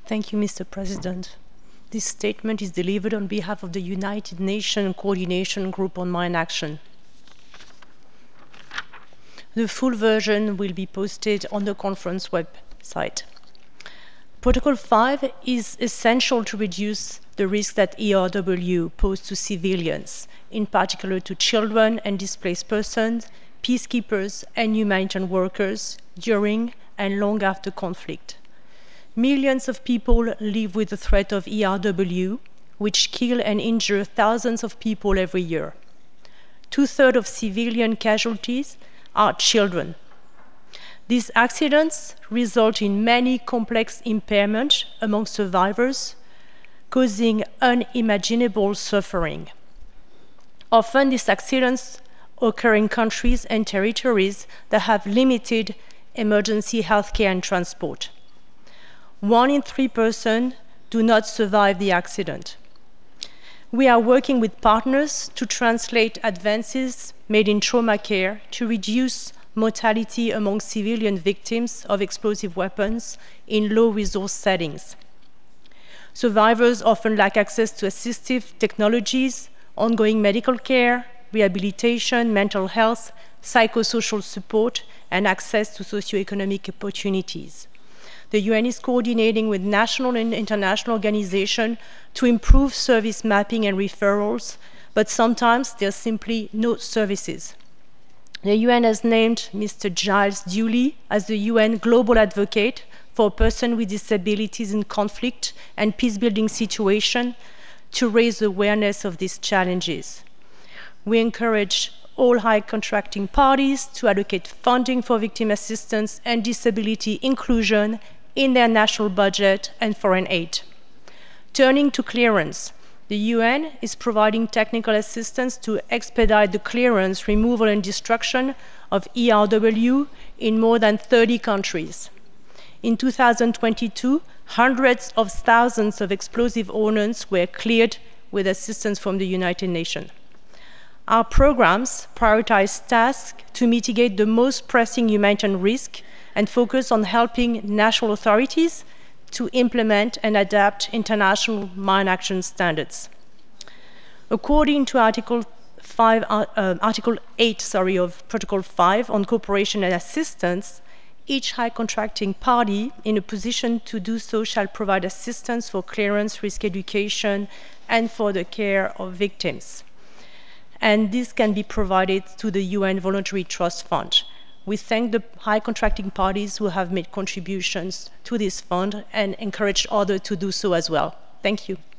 Thank you, Mr. President. This statement is delivered on behalf of the United Nations Coordination Group on Mine Action. The full version will be posted on the conference website. Protocol 5 is essential to reduce the risk that ERW pose to civilians, in particular to children and displaced persons, peacekeepers and humanitarian workers during and long after conflict. Millions of people live with the threat of ERW, which kill and injure thousands of people every year. Two-thirds of civilian casualties are children. These accidents result in many complex impairments among survivors, causing unimaginable suffering. Often these accidents occur in countries and territories that have limited emergency healthcare and transport. 1 in 3 persons do not survive the accident. We are working with partners to translate advances made in trauma care to reduce mortality among civilian victims of explosive weapons in low-resource settings. Survivors often lack access to assistive technologies, ongoing medical care, rehabilitation, mental health, psychosocial support, and access to socioeconomic opportunities. The UN is coordinating with national and international organizations to improve service mapping and referrals, but sometimes there are simply no services. The UN has named Mr. Giles Dewley as the UN Global Advocate for persons with disabilities in conflict and peacebuilding situations to raise awareness of these challenges. We encourage all high contracting parties to allocate funding for victim assistance and disability inclusion in their national budget and foreign aid. Turning to clearance, the UN is providing technical assistance to expedite the clearance, removal, and destruction of ERW in more than 30 countries. In 2022, hundreds of thousands of explosive ordnance were cleared with assistance from the United Nations. Our programs prioritize tasks to mitigate the most pressing humanitarian risk and focus on helping national authorities to implement and adapt international mine action standards. According to Article 8 of Protocol 5 on cooperation and assistance, each high contracting party in a position to do so shall provide assistance for clearance, risk education, and for the care of victims. And this can be provided to the UN Voluntary Trust Fund. We thank the high contracting parties who have made contributions to this fund and encourage others to do so as well. Thank you.